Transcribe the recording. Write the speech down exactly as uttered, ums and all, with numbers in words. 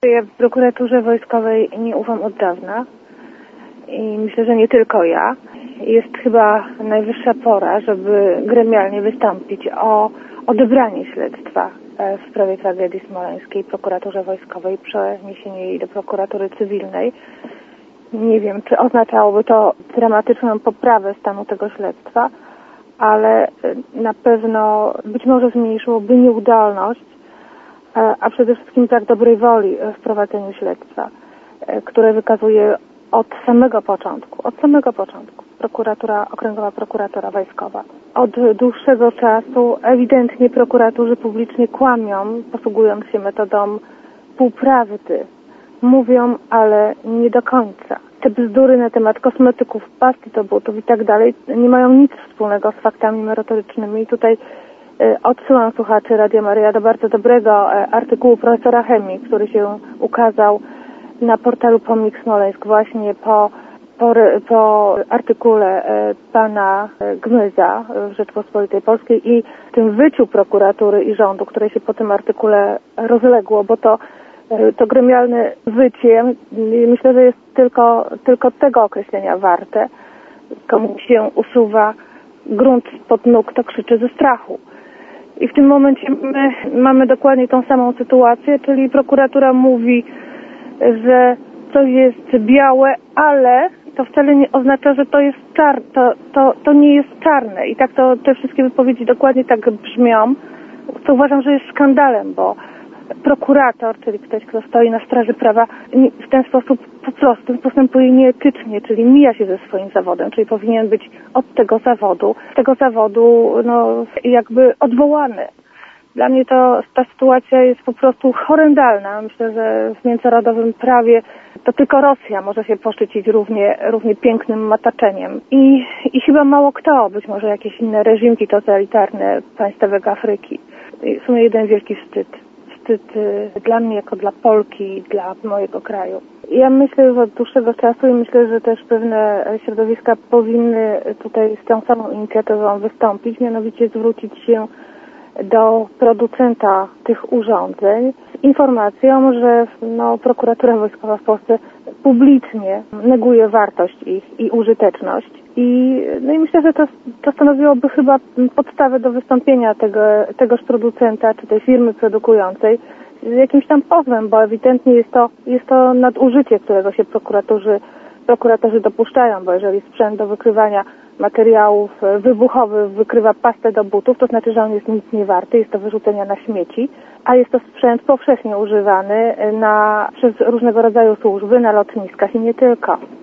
Ja w prokuraturze wojskowej nie ufam od dawna i myślę, że nie tylko ja. Jest chyba najwyższa pora, żeby gremialnie wystąpić o odebranie śledztwa w sprawie tragedii smoleńskiej prokuraturze wojskowej, przeniesienie jej do prokuratury cywilnej. Nie wiem, czy oznaczałoby to dramatyczną poprawę stanu tego śledztwa, ale na pewno być może zmniejszyłoby nieudolność, a przede wszystkim brak dobrej woli w prowadzeniu śledztwa, które wykazuje od samego początku, od samego początku prokuratura, okręgowa prokuratura wojskowa. Od dłuższego czasu ewidentnie prokuratorzy publicznie kłamią, posługując się metodą półprawdy. Mówią, ale nie do końca. Te bzdury na temat kosmetyków, pasty do butów i tak dalej nie mają nic wspólnego z faktami merytorycznymi. I tutaj y, odsyłam słuchaczy Radia Maryja do bardzo dobrego y, artykułu profesora chemii, który się ukazał na portalu Pomnik Smoleńsk właśnie po, po, po artykule y, pana y, Gmyza w Rzeczpospolitej Polskiej i tym wyciu prokuratury i rządu, które się po tym artykule rozległo, bo to To gremialne wycie, myślę, że jest tylko, tylko tego określenia warte. Komu się usuwa grunt spod nóg, to krzyczy ze strachu. I w tym momencie my mamy dokładnie tą samą sytuację, czyli prokuratura mówi, że coś jest białe, ale to wcale nie oznacza, że to jest czarne, to, to, to nie jest czarne. I tak to te wszystkie wypowiedzi dokładnie tak brzmią, co uważam, że jest skandalem, bo prokurator, czyli ktoś, kto stoi na straży prawa, w ten sposób po prostu postępuje nieetycznie, czyli mija się ze swoim zawodem, czyli powinien być od tego zawodu, tego zawodu no jakby odwołany. Dla mnie to ta sytuacja jest po prostu horrendalna. Myślę, że w międzynarodowym prawie to tylko Rosja może się poszczycić równie, równie pięknym mataczeniem. I, I chyba mało kto, być może jakieś inne reżimki totalitarne państwek Afryki. W sumie jeden wielki wstyd. Dla mnie, jako dla Polki, dla mojego kraju. Ja myślę, że od dłuższego czasu i myślę, że też pewne środowiska powinny tutaj z tą samą inicjatywą wystąpić, mianowicie zwrócić się do producenta tych urządzeń z informacją, że no, prokuratura wojskowa w Polsce publicznie neguje wartość ich i użyteczność. I, no i myślę, że to, to stanowiłoby chyba podstawę do wystąpienia tego, tegoż producenta czy tej firmy produkującej z jakimś tam pozwem, bo ewidentnie jest to, jest to nadużycie, którego się prokuratorzy, prokuratorzy dopuszczają, bo jeżeli sprzęt do wykrywania materiałów wybuchowych wykrywa pastę do butów, to znaczy, że on jest nic nie warty, jest to wyrzucenia na śmieci, a jest to sprzęt powszechnie używany na, przez różnego rodzaju służby na lotniskach i nie tylko.